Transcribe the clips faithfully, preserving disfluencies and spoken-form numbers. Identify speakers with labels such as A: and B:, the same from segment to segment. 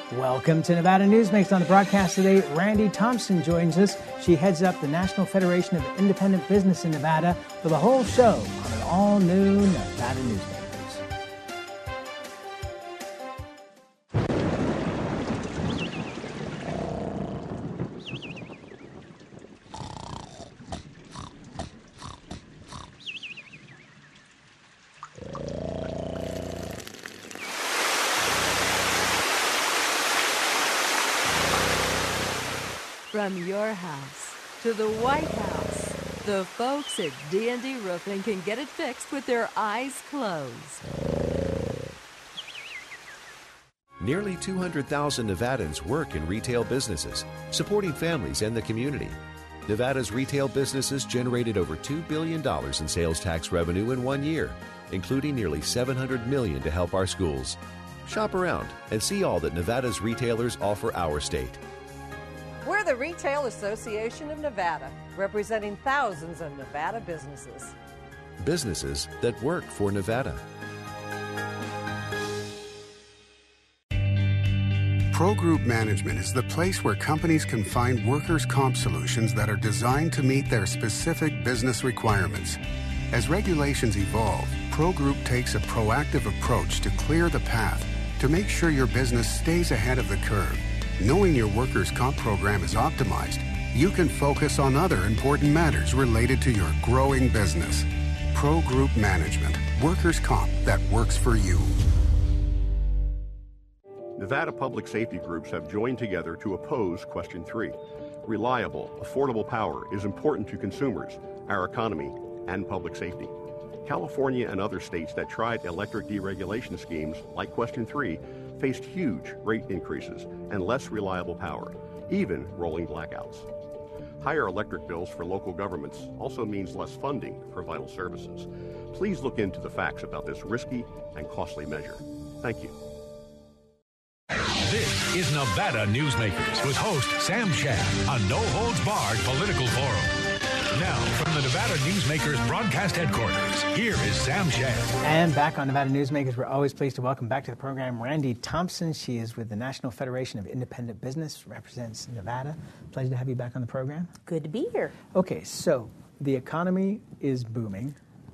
A: Welcome to Nevada Newsmakers. On the broadcast today, Randy Thompson joins us. She heads up the National Federation of Independent Business in Nevada for the whole show on an all-new Nevada Newsmakers.
B: From your house to the White House, the folks at D and D Roofing can get it fixed with their eyes closed.
C: Nearly two hundred thousand Nevadans work in retail businesses, supporting families and the community. Nevada's retail businesses generated over two billion dollars in sales tax revenue in one year, including nearly seven hundred million dollars to help our schools. Shop around and see all that Nevada's retailers offer our state.
D: We're the Retail Association of Nevada, representing thousands of Nevada businesses.
C: Businesses that work for Nevada.
E: Pro Group Management is the place where companies can find workers' comp solutions that are designed to meet their specific business requirements. As regulations evolve, Pro Group takes a proactive approach to clear the path to make sure your business stays ahead of the curve. Knowing your workers' comp program is optimized, you can focus on other important matters related to your growing business. Pro Group Management, workers' comp that works for you.
F: Nevada public safety groups have joined together to oppose Question three. Reliable, affordable power is important to consumers, our economy, and public safety. California and other states that tried electric deregulation schemes like Question three faced huge rate increases and less reliable power, even rolling blackouts. Higher electric bills for local governments also means less funding for vital services. Please look into the facts about this risky and costly measure. Thank you.
G: This is Nevada Newsmakers with host Sam Shad on No Holds Barred Political Forum. Now, from the Nevada Newsmakers broadcast headquarters, here is Sam Shad.
A: And back on Nevada Newsmakers, we're always pleased to welcome back to the program Randy Thompson. She is with the National Federation of Independent Business, represents Nevada. Pleasure to have you back on the program.
H: Good to be here.
A: Okay, so the economy is booming.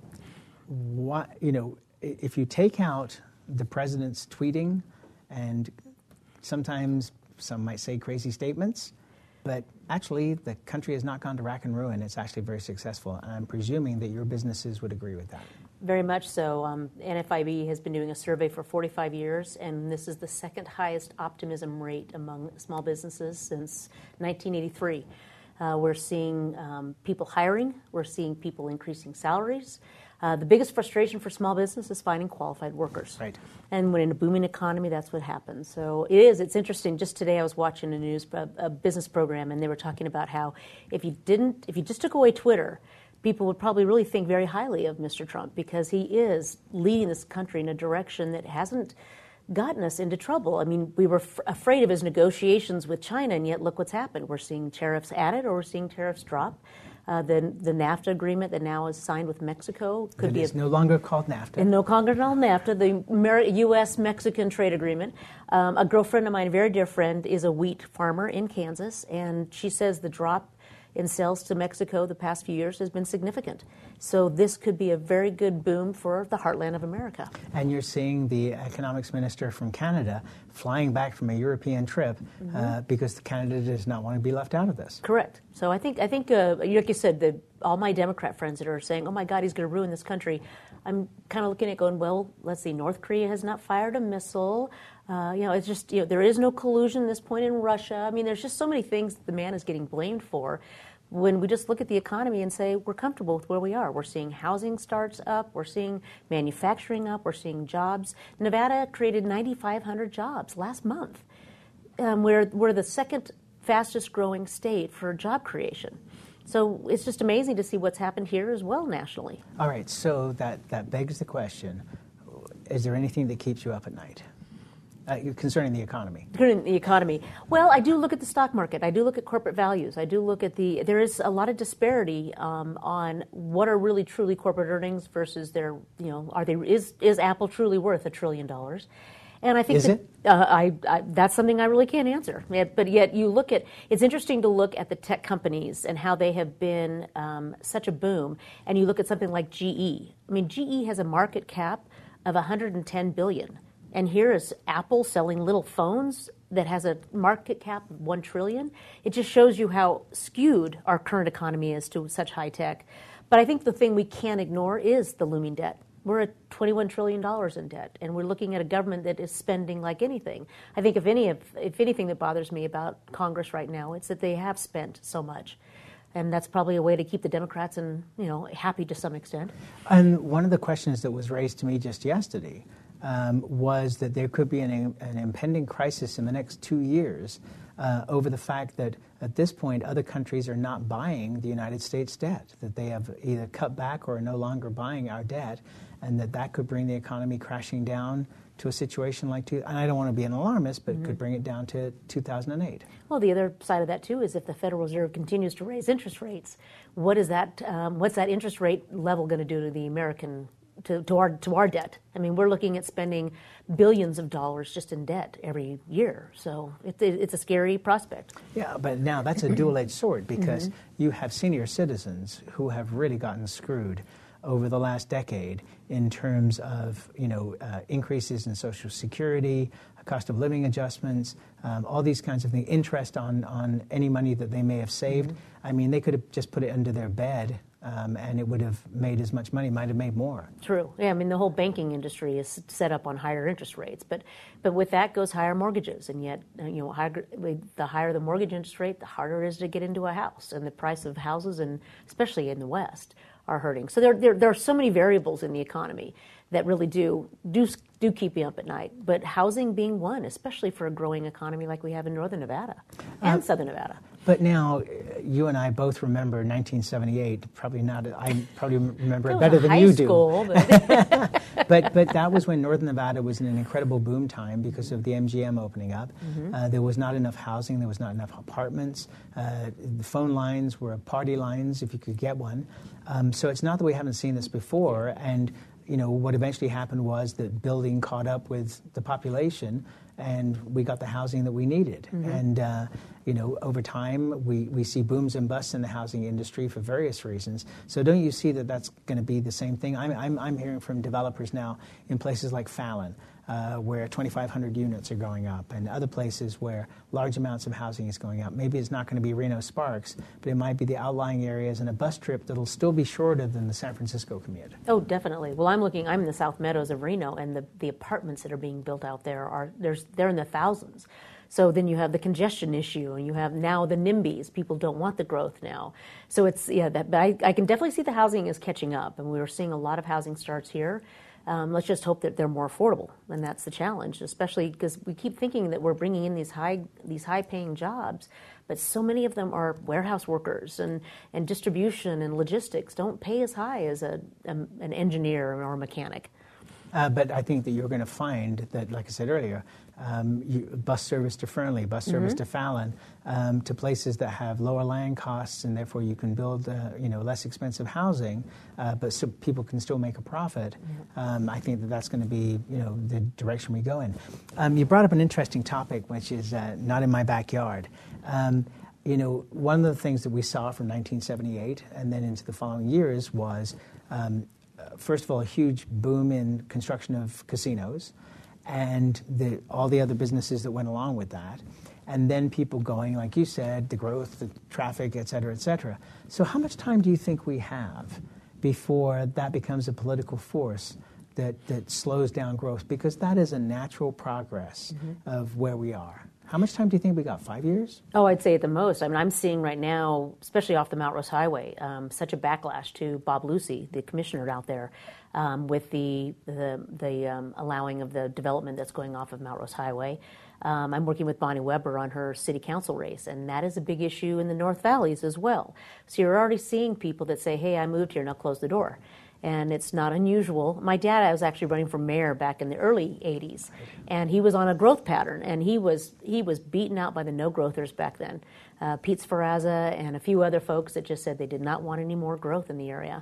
A: What, you know, if you take out the president's tweeting and sometimes some might say crazy statements, but actually the country has not gone to rack and ruin. It's actually very successful. And I'm presuming that your businesses would agree with that.
H: Very much so. Um, N F I B has been doing a survey for forty-five years, and this is the second highest optimism rate among small businesses since nineteen eighty-three. Uh, we're seeing um, people hiring. We're seeing people increasing salaries. Uh, the biggest frustration for small business is finding qualified workers.
A: Right.
H: And when in a booming economy, that's what happens. So it is. It's interesting. Just today, I was watching a news a, a business program, and they were talking about how if you didn't, if you just took away Twitter, people would probably really think very highly of Mister Trump because he is leading this country in a direction that hasn't gotten us into trouble. I mean, we were f- afraid of his negotiations with China, and yet look what's happened. We're seeing tariffs added, or we're seeing tariffs drop. Uh, the, the NAFTA agreement that now is signed with Mexico could
A: it
H: be
A: is
H: a,
A: no longer called NAFTA.
H: And no longer called NAFTA, the U S Mexican trade agreement. Um, a girlfriend of mine, a very dear friend, is a wheat farmer in Kansas, and she says the drop in sales to Mexico the past few years has been significant. So this could be a very good boom for the heartland of America.
A: And you're seeing the economics minister from Canada flying back from a European trip mm-hmm. uh, because Canada does not want to be left out of this.
H: Correct. So I think, I think, uh, like you said, the, all my Democrat friends that are saying, oh my God, he's going to ruin this country, I'm kind of looking at going, well, let's see, North Korea has not fired a missile. Uh, you know, it's just, you know, there is no collusion at this point in Russia. I mean, there's just so many things that the man is getting blamed for. When we just look at the economy and say we're comfortable with where we are. We're seeing housing starts up. We're seeing manufacturing up. We're seeing jobs. Nevada created nine thousand five hundred jobs last month. Um, we're, we're the second fastest growing state for job creation. So it's just amazing to see what's happened here as well nationally.
A: All right, so that, that begs the question, is there anything that keeps you up at night? Uh, concerning the economy.
H: Concerning the economy. Well, I do look at the stock market. I do look at corporate values. I do look at the, there is a lot of disparity um, on what are really truly corporate earnings versus their, you know, are they, is, is Apple truly worth a trillion dollars? And I think
A: Is
H: that,
A: it?
H: Uh, I, I, that's something I really can't answer. Yet, but yet you look at, it's interesting to look at the tech companies and how they have been um, such a boom. And you look at something like G E. I mean, G E has a market cap of one hundred ten billion dollars. And here is Apple selling little phones that has a market cap of one trillion dollars. It just shows you how skewed our current economy is to such high tech. But I think the thing we can't ignore is the looming debt. We're at twenty-one trillion dollars in debt, and we're looking at a government that is spending like anything. I think if any of, if anything that bothers me about Congress right now, it's that they have spent so much. And that's probably a way to keep the Democrats and, you know, happy to some extent.
A: And one of the questions that was raised to me just yesterday um, was that there could be an, an impending crisis in the next two years uh, over the fact that at this point other countries are not buying the United States debt, that they have either cut back or are no longer buying our debt, and that that could bring the economy crashing down to a situation like two, and I don't want to be an alarmist, but mm-hmm. could bring it down to two thousand eight.
H: Well, the other side of that too is if the Federal Reserve continues to raise interest rates, what is that? Um, what's that interest rate level going to do to the American, to, to our to our debt? I mean, we're looking at spending billions of dollars just in debt every year, so it, it, it's a scary prospect.
A: Yeah, but now that's a dual-edged sword because mm-hmm. you have senior citizens who have really gotten screwed over the last decade in terms of, you know, uh, increases in Social Security, cost of living adjustments, um, all these kinds of things, interest on, on any money that they may have saved. Mm-hmm. I mean, they could have just put it under their bed um, and it would have made as much money, might have made more.
H: True. Yeah, I mean, the whole banking industry is set up on higher interest rates, but but with that goes higher mortgages, and yet, you know, higher, the higher the mortgage interest rate, the harder it is to get into a house, and the price of houses, and especially in the West, are hurting. So there, there, there are so many variables in the economy that really do do do keep you up at night. But housing being one, especially for a growing economy like we have in Northern Nevada and uh, Southern Nevada.
A: But now, you and I both remember nineteen seventy-eight. Probably not. I probably remember it better than you do.
H: School, but.
A: but but that was when Northern Nevada was in an incredible boom time because of the M G M opening up. Mm-hmm. Uh, there was not enough housing. There was not enough apartments. Uh, the phone lines were party lines if you could get one. Um, so it's not that we haven't seen this before. And you know what eventually happened was that building caught up with the population, and we got the housing that we needed. Mm-hmm. And uh, you know, over time, we, we see booms and busts in the housing industry for various reasons. So don't you see that that's going to be the same thing? I'm, I'm, I'm hearing from developers now in places like Fallon, uh, where twenty-five hundred units are going up, and other places where large amounts of housing is going up. Maybe it's not going to be Reno Sparks, but it might be the outlying areas and a bus trip that'll still be shorter than the San Francisco commute.
H: Oh, definitely. Well, I'm looking, I'm in the South Meadows of Reno, and the, the apartments that are being built out there are, there's, they're in the thousands. So then you have the congestion issue, and you have now the NIMBYs. People don't want the growth now. So it's, yeah, that, but I, I can definitely see the housing is catching up, and we were seeing a lot of housing starts here. Um, let's just hope that they're more affordable, and that's the challenge, especially because we keep thinking that we're bringing in these high these high-paying jobs, but so many of them are warehouse workers, and, and distribution and logistics don't pay as high as a, a an engineer or a mechanic.
A: Uh, but I think that you're going to find that, like I said earlier, um, you, bus service to Fernley, bus service mm-hmm. to Fallon, um, to places that have lower land costs, and therefore you can build, uh, you know, less expensive housing, uh, but so people can still make a profit. Mm-hmm. Um, I think that that's going to be, you know, the direction we go in. Um, you brought up an interesting topic, which is uh, not in my backyard. Um, you know, one of the things that we saw from nineteen seventy-eight and then into the following years was. Um, First of all, a huge boom in construction of casinos and the, all the other businesses that went along with that. And then people going, like you said, the growth, the traffic, et cetera, et cetera. So how much time do you think we have before that becomes a political force that, that slows down growth? Because that is a natural progress mm-hmm. of where we are. How much time do you think we got? Five years?
H: Oh, I'd say at the most. I mean, I'm seeing right now, especially off the Mount Rose Highway, um, such a backlash to Bob Lucy, the commissioner out there, um, with the the, the um, allowing of the development that's going off of Mount Rose Highway. Um, I'm working with Bonnie Weber on her city council race, and that is a big issue in the North Valleys as well. So you're already seeing people that say, hey, I moved here, now close the door. And it's not unusual. My dad, I was actually running for mayor back in the early eighties, and he was on a growth pattern, and he was he was beaten out by the no-growthers back then. Uh, Pete Sferrazza and a few other folks that just said they did not want any more growth in the area.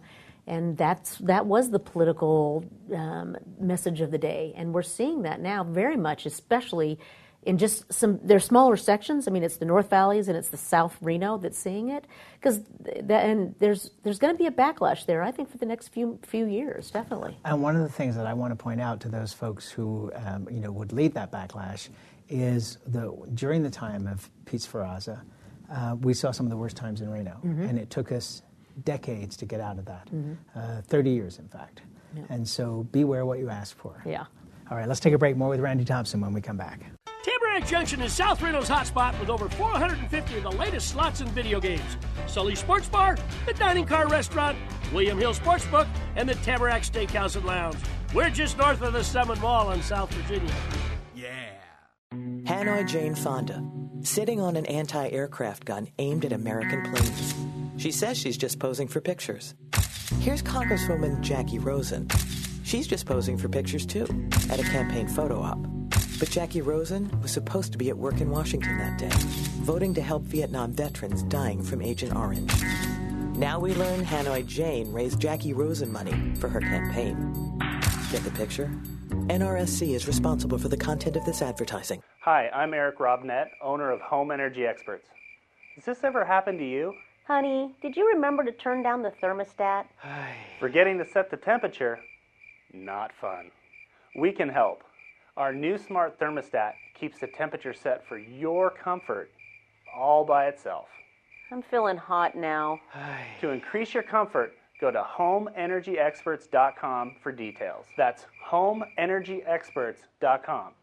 H: And that's that was the political um, message of the day. And we're seeing that now very much, especially in just some, there's smaller sections. I mean, it's the North Valleys and it's the South Reno that's seeing it. Because that, and there's there's going to be a backlash there, I think, for the next few few years, definitely.
A: And one of the things that I want to point out to those folks who, um, you know, would lead that backlash is the during the time of Pete Sferrazza, uh, we saw some of the worst times in Reno, mm-hmm. and it took us decades to get out of that, mm-hmm. uh, thirty years, in fact. Yeah. And so beware what you ask for.
H: Yeah.
A: All right, let's take a break. More with Randy Thompson when we come back.
I: Tamarack Junction is South Reno's hotspot with over four hundred fifty of the latest slots and video games. Sully Sports Bar, the Dining Car Restaurant, William Hill Sportsbook, and the Tamarack Steakhouse and Lounge. We're just north of the Summit Mall in South Virginia.
J: Yeah. Hanoi Jane Fonda, sitting on an anti-aircraft gun aimed at American planes. She says she's just posing for pictures. Here's Congresswoman Jackie Rosen. She's just posing for pictures, too, at a campaign photo op. But Jackie Rosen was supposed to be at work in Washington that day, voting to help Vietnam veterans dying from Agent Orange. Now we learn Hanoi Jane raised Jackie Rosen money for her campaign. Get the picture? N R S C is responsible for the content of this advertising.
K: Hi, I'm Eric Robnett, owner of Home Energy Experts. Has this ever happened to you?
L: Honey, did you remember to turn down the thermostat?
K: Forgetting to set the temperature? Not fun. We can help. Our new smart thermostat keeps the temperature set for your comfort all by itself.
L: I'm feeling hot now.
K: To increase your comfort, go to home energy experts dot com for details. That's home energy experts dot com.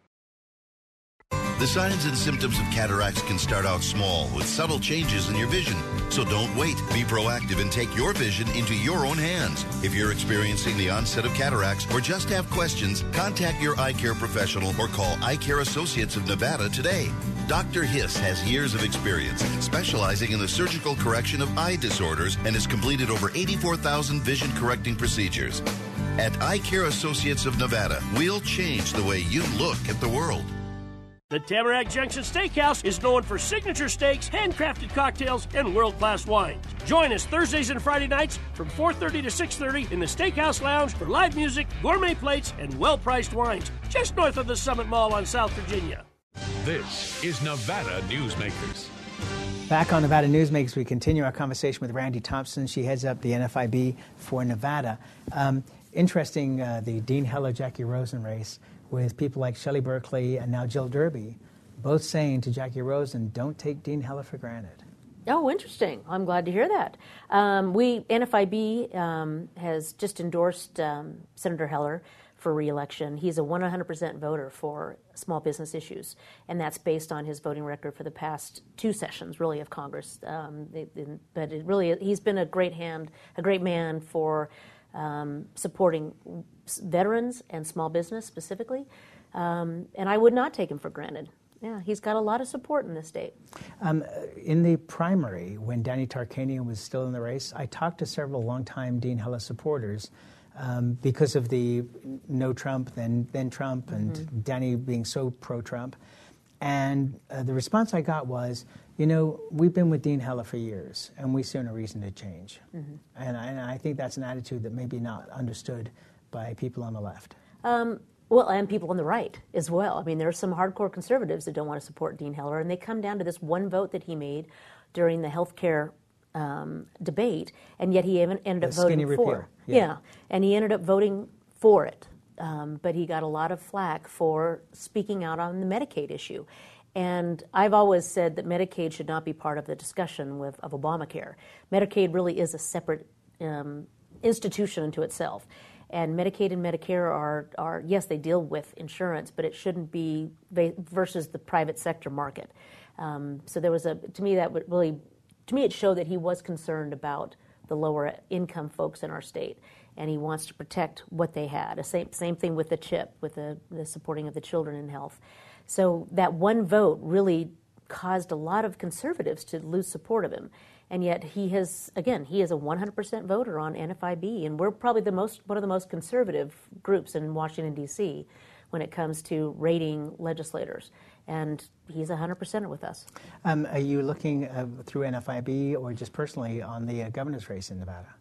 M: The signs and symptoms of cataracts can start out small with subtle changes in your vision. So don't wait. Be proactive and take your vision into your own hands. If you're experiencing the onset of cataracts or just have questions, contact your eye care professional or call Eye Care Associates of Nevada today. Doctor Hiss has years of experience specializing in the surgical correction of eye disorders and has completed over eighty-four thousand vision correcting procedures. At Eye Care Associates of Nevada, we'll change the way you look at the world.
I: The Tamarack Junction Steakhouse is known for signature steaks, handcrafted cocktails, and world-class wines. Join us Thursdays and Friday nights from four thirty to six thirty in the Steakhouse Lounge for live music, gourmet plates, and well-priced wines, just north of the Summit Mall on South Virginia.
G: This is Nevada Newsmakers.
A: Back on Nevada Newsmakers, we continue our conversation with Randy Thompson. She heads up the N F I B for Nevada. Um, interesting, uh, the Dean Heller-Jackie Rosen race, with people like Shelley Berkeley and now Jill Derby, both saying to Jackie Rosen, don't take Dean Heller for granted.
H: Oh, interesting. I'm glad to hear that. Um, we, N F I B um, has just endorsed um, Senator Heller for re-election. He's a one hundred percent voter for small business issues, and that's based on his voting record for the past two sessions, really, of Congress. Um, they, they, but it really, he's been a great hand, a great man for um, supporting veterans and small business specifically, um, and I would not take him for granted. Yeah, he's got a lot of support in this state.
A: Um, in the primary, when Danny Tarkanian was still in the race, I talked to several longtime Dean Heller supporters um, because of the no Trump, then then Trump, and mm-hmm. Danny being so pro-Trump. And uh, the response I got was, you know, we've been with Dean Heller for years, and we see no reason to change. Mm-hmm. And, I, and I think that's an attitude that maybe not understood by people on the left.
H: Um, well, and people on the right as well. I mean, there are some hardcore conservatives that don't want to support Dean Heller, and they come down to this one vote that he made during the health care um, debate, and yet he ended up
A: the
H: voting
A: skinny
H: for
A: repeal.
H: Yeah. yeah, and he ended up voting for it. Um, but he got a lot of flack for speaking out on the Medicaid issue. And I've always said that Medicaid should not be part of the discussion with, of Obamacare. Medicaid really is a separate um, institution unto itself. And Medicaid and Medicare are, are, yes, they deal with insurance, but it shouldn't be versus the private sector market. Um, so there was a, to me, that would really, to me, it showed that he was concerned about the lower income folks in our state, and he wants to protect what they had. The same, same thing with the CHIP, with the, the supporting of the children in health. So that one vote really caused a lot of conservatives to lose support of him. And yet he has, again, he is a one hundred percent voter on N F I B, and we're probably the most one of the most conservative groups in Washington, D C when it comes to rating legislators. And he's one hundred percent with us.
A: Um, are you looking uh, through N F I B or just personally on the uh, governor's race in Nevada?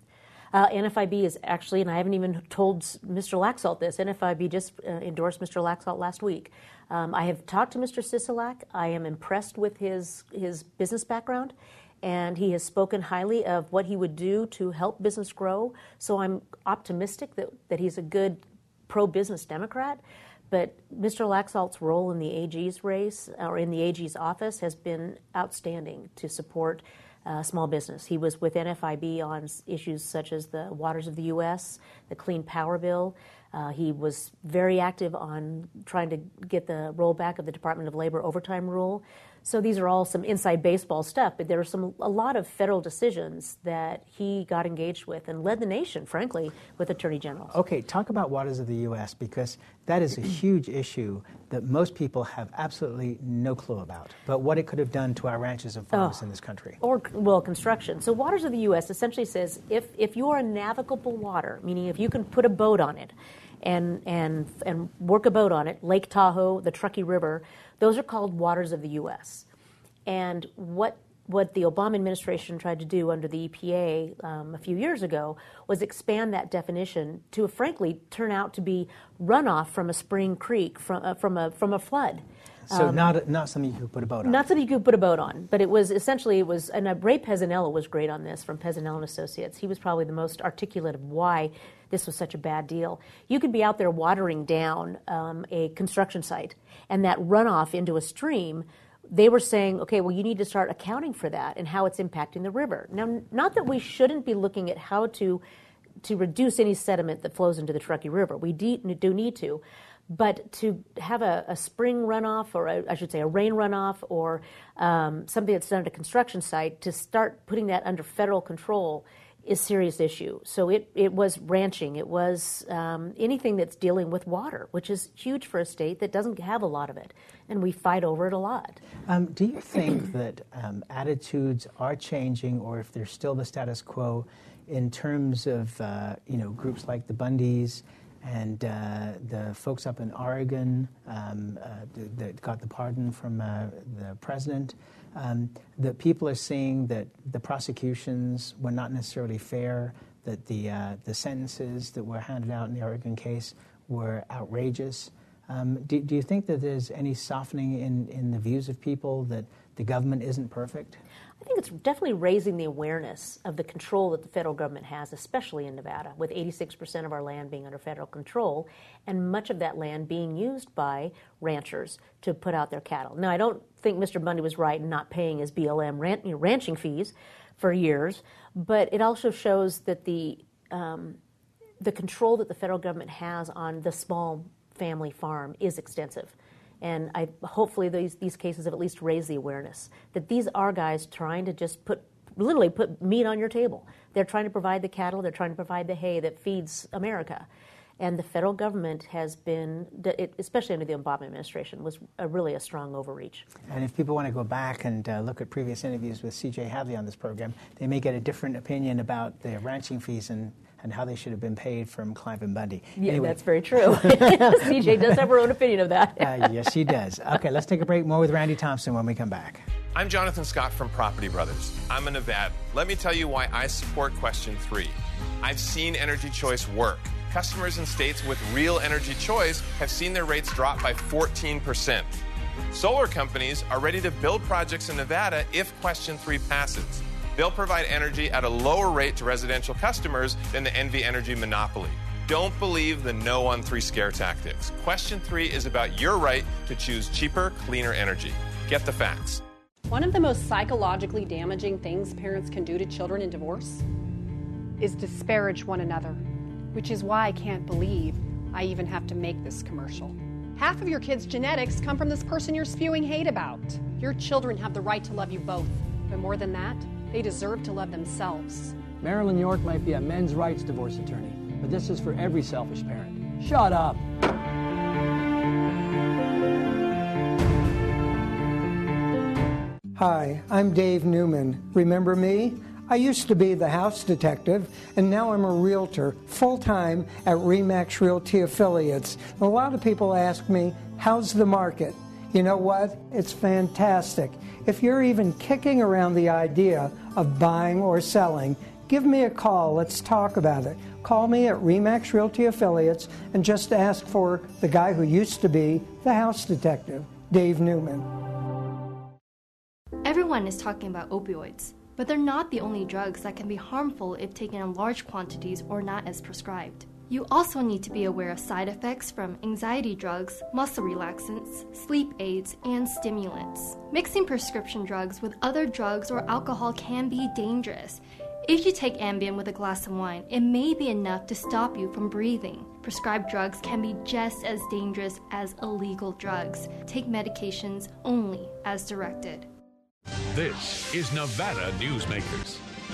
H: Uh, N F I B is actually, and I haven't even told Mister Laxalt this, N F I B just uh, endorsed Mister Laxalt last week. Um, I have talked to Mister Sisolak. I am impressed with his, his business background, and he has spoken highly of what he would do to help business grow. So I'm optimistic that, that he's a good pro-business Democrat. But Mister Laxalt's role in the A G's race, or in the A G's office, has been outstanding to support uh, small business. He was with N F I B on issues such as the Waters of the U S, the Clean Power Bill. Uh, he was very active on trying to get the rollback of the Department of Labor overtime rule. So these are all some inside baseball stuff, but there are some a lot of federal decisions that he got engaged with and led the nation, frankly, with attorney generals.
A: Okay, talk about Waters of the U S, because that is a huge issue that most people have absolutely no clue about, but what it could have done to our ranches and farms oh, in this country.
H: Or, well, construction. So Waters of the U S essentially says if, if you are a navigable water, meaning if you can put a boat on it, and and and work a boat on it, Lake Tahoe, the Truckee River, those are called waters of the U S. And what what the Obama administration tried to do under the E P A um, a few years ago was expand that definition to, frankly, turn out to be runoff from a spring creek, from uh, from a from a flood.
A: So
H: um,
A: not not something you could put a boat on.
H: Not something you could put a boat on, but it was essentially it was. And uh, Ray Pezzanello was great on this from Pezzanello and Associates. He was probably the most articulate of why this was such a bad deal. You could be out there watering down um, a construction site, and that runoff into a stream. They were saying, okay, well, you need to start accounting for that and how it's impacting the river. Now, not that we shouldn't be looking at how to to reduce any sediment that flows into the Truckee River. We de- do need to. But to have a, a spring runoff, or a, I should say a rain runoff, or um, something that's done at a construction site, to start putting that under federal control is a serious issue. So it, it was ranching. It was um, anything that's dealing with water, which is huge for a state that doesn't have a lot of it. And we fight over it a lot.
A: Um, do you think that um, attitudes are changing, or if there's still the status quo in terms of uh, you know groups like the Bundys and uh, the folks up in Oregon um, uh, that got the pardon from uh, the president, um, that people are seeing that the prosecutions were not necessarily fair, that the uh, the sentences that were handed out in the Oregon case were outrageous. Um, do, do you think that there's any softening in, in the views of people, that the government isn't perfect?
H: I think it's definitely raising the awareness of the control that the federal government has, especially in Nevada, with eighty-six percent of our land being under federal control, and much of that land being used by ranchers to put out their cattle. Now, I don't think Mister Bundy was right in not paying his B L M ran- you know, ranching fees for years, but it also shows that the um, the control that the federal government has on the small family farm is extensive. And I hopefully these these cases have at least raised the awareness that these are guys trying to just put, literally put meat on your table. They're trying to provide the cattle, they're trying to provide the hay that feeds America. And the federal government has been, especially under the Obama administration, was a, really a strong overreach.
A: And if people want to go back and uh, look at previous interviews with C J Hadley on this program, they may get a different opinion about the ranching fees and and how they should have been paid from Cliven Bundy.
H: Yeah,
A: anyway.
H: That's very true. C J does have her own opinion of that.
A: uh, yes, she does. Okay, let's take a break. More with Randy Thompson when we come back.
N: I'm Jonathan Scott from Property Brothers. I'm a Nevada. Let me tell you why I support Question three. I've seen Energy Choice work. Customers in states with real energy choice have seen their rates drop by fourteen percent. Solar companies are ready to build projects in Nevada if Question three passes. They'll provide energy at a lower rate to residential customers than the N V Energy monopoly. Don't believe the no on three scare tactics. Question three is about your right to choose cheaper, cleaner energy. Get the facts.
O: One of the most psychologically damaging things parents can do to children in divorce is disparage one another, which is why I can't believe I even have to make this commercial. Half of your kids' genetics come from this person you're spewing hate about. Your children have the right to love you both, but more than that, they deserve to love themselves.
P: Marilyn York might be a men's rights divorce attorney, but this is for every selfish parent. Shut up.
Q: Hi, I'm Dave Newman. Remember me? I used to be the house detective, and now I'm a realtor, full-time at RE/MAX Realty Affiliates. And a lot of people ask me, how's the market? You know what? It's fantastic. If you're even kicking around the idea of buying or selling, Give me a call. Let's talk about it. Call me at RE/MAX Realty Affiliates and just ask for the guy who used to be the house detective, Dave Newman.
R: Everyone is talking about opioids, but they're not the only drugs that can be harmful if taken in large quantities or not as prescribed. You also need to be aware of side effects from anxiety drugs, muscle relaxants, sleep aids, and stimulants. Mixing prescription drugs with other drugs or alcohol can be dangerous. If you take Ambien with a glass of wine, it may be enough to stop you from breathing. Prescribed drugs can be just as dangerous as illegal drugs. Take medications only as directed.
G: This is Nevada Newsmakers.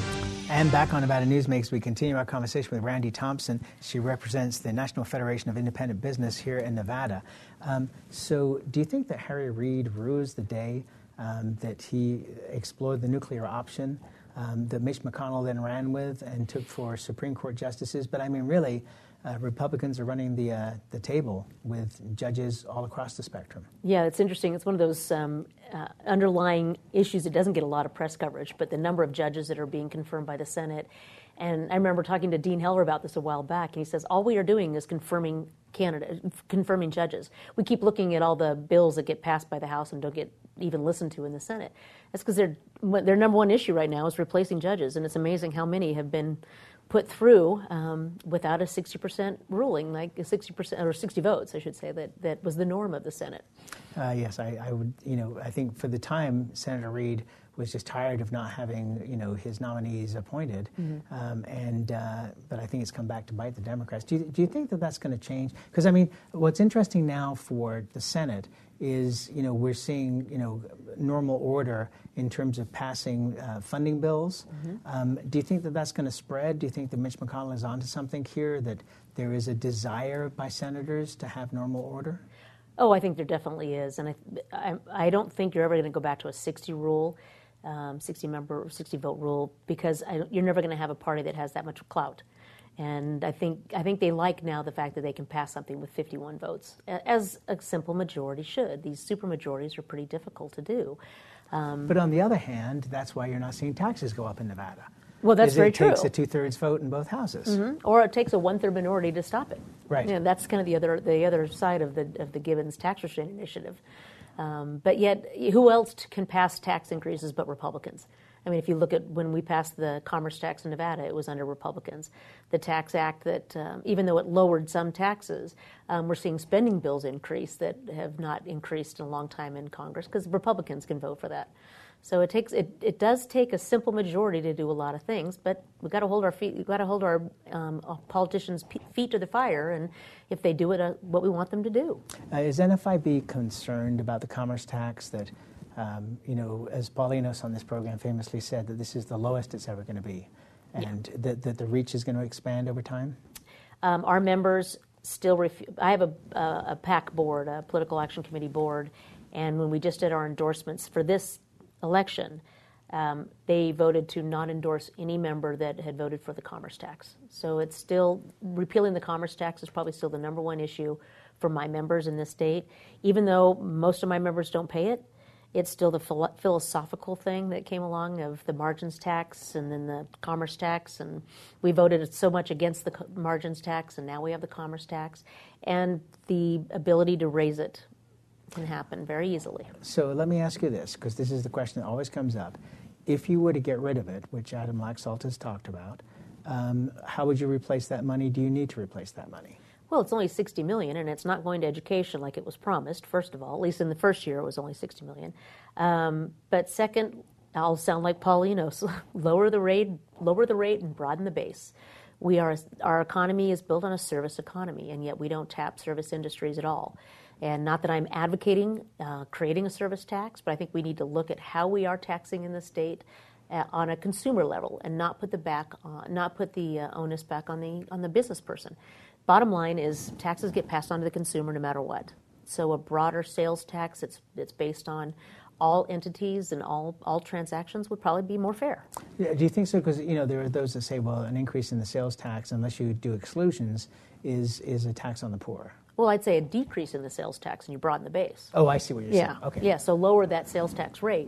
A: And back on Nevada Newsmakers, we continue our conversation with Randy Thompson. She represents the National Federation of Independent Business here in Nevada. Um, so do you think that Harry Reid rues the day um, that he explored the nuclear option um, that Mitch McConnell then ran with and took for Supreme Court justices? But I mean, really, uh, Republicans are running the uh, the table with judges all across the spectrum.
H: Yeah, it's interesting. It's one of those um, uh, underlying issues that doesn't get a lot of press coverage, but the number of judges that are being confirmed by the Senate. And I remember talking to Dean Heller about this a while back, and he says, all we are doing is confirming candidate, confirming judges. We keep looking at all the bills that get passed by the House and don't get even listened to in the Senate. That's because their their number one issue right now is replacing judges, and it's amazing how many have been put through um, without a sixty percent ruling, like a sixty percent or sixty votes, I should say, that, that was the norm of the Senate.
A: Uh, yes, I, I would, you know, I think for the time, Senator Reid was just tired of not having, you know, his nominees appointed, mm-hmm. um, and uh, but I think it's come back to bite the Democrats. Do you, do you think that that's going to change? Because I mean, what's interesting now for the Senate is, you know, we're seeing, you know, normal order in terms of passing uh, funding bills. Mm-hmm. Um, do you think that that's going to spread? Do you think that Mitch McConnell is onto something here, that there is a desire by senators to have normal order?
H: Oh, I think there definitely is, and I, I, I don't think you're ever going to go back to a sixty rule. Um, sixty member, sixty vote rule, because I, you're never going to have a party that has that much clout. And I think I think they like now the fact that they can pass something with fifty-one votes, as a simple majority should. These super majorities are pretty difficult to do. Um,
A: but on the other hand, that's why you're not seeing taxes go up in Nevada.
H: Well, that's very
A: it
H: true.
A: It takes a two-thirds vote in both houses,
H: mm-hmm. or it takes a one-third minority to stop it.
A: Right.
H: You know, that's kind of the other the other side of the of the Gibbons tax restraint initiative. Um, but yet, who else can pass tax increases but Republicans? I mean, if you look at when we passed the commerce tax in Nevada, it was under Republicans. The Tax Act that, um, even though it lowered some taxes, um, we're seeing spending bills increase that have not increased in a long time in Congress because Republicans can vote for that. So it takes it, it does take a simple majority to do a lot of things, but we've got to hold our feet. We've got to hold our um, politicians' feet to the fire, and if they do it, uh, what we want them to do.
A: Uh, is N F I B concerned about the commerce tax that, um, you know, as Paulinos on this program famously said, that this is the lowest it's ever going to be, and yeah. that, that the reach is going to expand over time?
H: Um, our members still refuse. I have a, a, a PAC board, a Political Action Committee board, and when we just did our endorsements for this election, um, they voted to not endorse any member that had voted for the commerce tax. So it's still, repealing the commerce tax is probably still the number one issue for my members in this state. Even though most of my members don't pay it, it's still the philo- philosophical thing that came along of the margins tax and then the commerce tax. And we voted so much against the co- margins tax, and now we have the commerce tax. And the ability to raise it can happen very easily.
A: So let me ask you this, because this is the question that always comes up. If you were to get rid of it, which Adam Laxalt has talked about, um, how would you replace that money? Do you need to replace that money?
H: Well, it's only sixty million dollars, and it's not going to education like it was promised, first of all. At least in the first year, it was only sixty million dollars. Um, but second, I'll sound like Paulinos, lower the rate, lower the rate and broaden the base. We are, our economy is built on a service economy, and yet we don't tap service industries at all. And not that I'm advocating uh, creating a service tax, but I think we need to look at how we are taxing in the state uh, on a consumer level, and not put the back on, not put the uh, onus back on the on the business person. Bottom line is taxes get passed on to the consumer no matter what. So a broader sales tax that's that's based on all entities and all all transactions would probably be more fair.
A: Yeah, do you think so? Because you know there are those that say, well, an increase in the sales tax, unless you do exclusions, is is a tax on the poor.
H: Well, I'd say a decrease in the sales tax, and you broaden the base.
A: Oh, I see what you're
H: yeah.
A: saying. Okay.
H: Yeah, so lower that sales tax rate,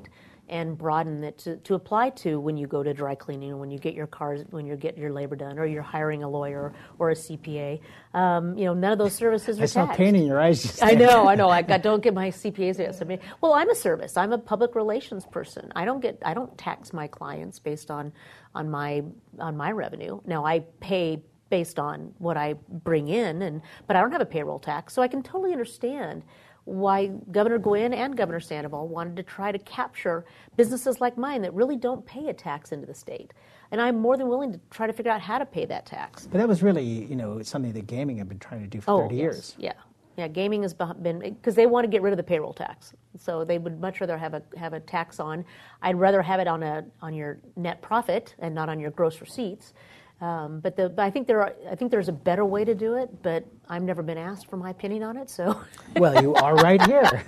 H: and broaden it to, to apply to when you go to dry cleaning, or when you get your cars, when you get your labor done, or you're hiring a lawyer or a C P A. Um, you know, none of those services are
A: I saw
H: taxed.
A: pain in your eyes. Just
H: I know, I know. I got, don't get my C P As yet. Well, I'm a service. I'm a public relations person. I don't get. I don't tax my clients based on on my on my revenue. Now I pay based on what I bring in, and but I don't have a payroll tax, so I can totally understand why Governor Gwynn and Governor Sandoval wanted to try to capture businesses like mine that really don't pay a tax into the state. And I'm more than willing to try to figure out how to pay that tax.
A: But that was really, you know, something that gaming had been trying to do for
H: oh,
A: thirty
H: yes.
A: years.
H: Yeah. Yeah, gaming has been, because they want to get rid of the payroll tax. So they would much rather have a have a tax on, I'd rather have it on a on your net profit and not on your gross receipts. Um, but, the, but I think there are. I think there's a better way to do it. But I've never been asked for my opinion on it. So,
A: well, you are right here.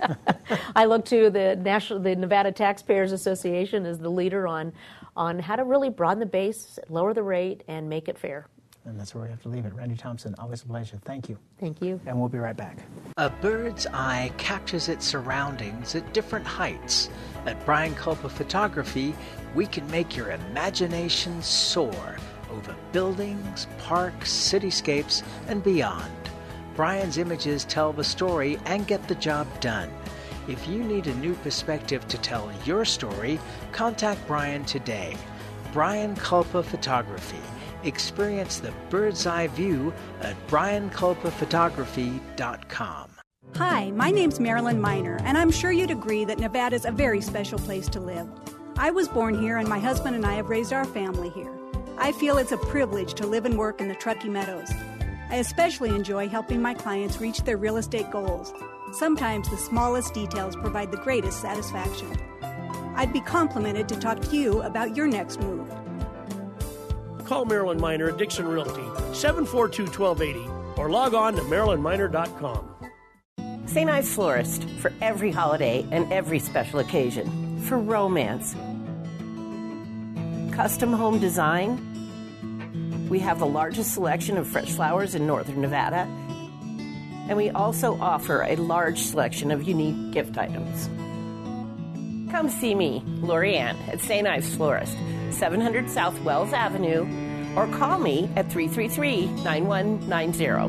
H: I look to the national, the Nevada Taxpayers Association as the leader on, on how to really broaden the base, lower the rate, and make it fair.
A: And that's where we have to leave it. Randy Thompson, always a pleasure. Thank you.
H: Thank you.
A: And we'll be right back.
S: A bird's eye captures its surroundings at different heights. At Brian Culpa Photography, we can make your imagination soar over buildings, parks, cityscapes, and beyond. Brian's images tell the story and get the job done. If you need a new perspective to tell your story, contact Brian today. Brian Culpa Photography. Experience the bird's eye view at brian culpa photography dot com.
T: Hi, my name's Marilyn Miner, and I'm sure you'd agree that Nevada's a very special place to live. I was born here, and my husband and I have raised our family here. I feel it's a privilege to live and work in the Truckee Meadows. I especially enjoy helping my clients reach their real estate goals. Sometimes the smallest details provide the greatest satisfaction. I'd be complimented to talk to you about your next move.
I: Call Marilyn Miner at Dixon Realty, seven four two, one two eight zero, or log on to marilyn miner dot com.
U: Saint Ives Florist, for every holiday and every special occasion. For romance. Custom home design. We have the largest selection of fresh flowers in northern Nevada. And we also offer a large selection of unique gift items. Come see me, Lori Ann, at Saint Ives Florist, seven hundred South Wells Avenue, or call me at three three three, nine one nine zero.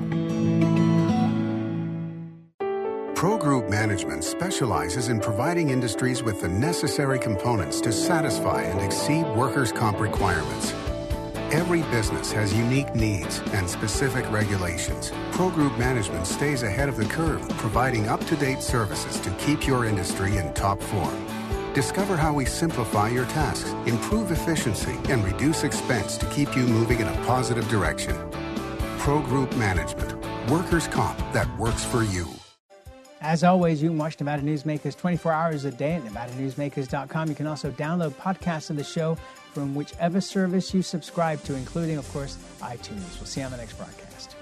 E: Pro Group Management specializes in providing industries with the necessary components to satisfy and exceed workers' comp requirements. Every business has unique needs and specific regulations. Pro Group Management stays ahead of the curve, providing up-to-date services to keep your industry in top form. Discover how we simplify your tasks, improve efficiency, and reduce expense to keep you moving in a positive direction. Pro Group Management. Workers' comp that works for you.
A: As always, you can watch Nevada Newsmakers twenty-four hours a day at nevada newsmakers dot com. You can also download podcasts of the show from whichever service you subscribe to, including, of course, iTunes. We'll see you on the next broadcast.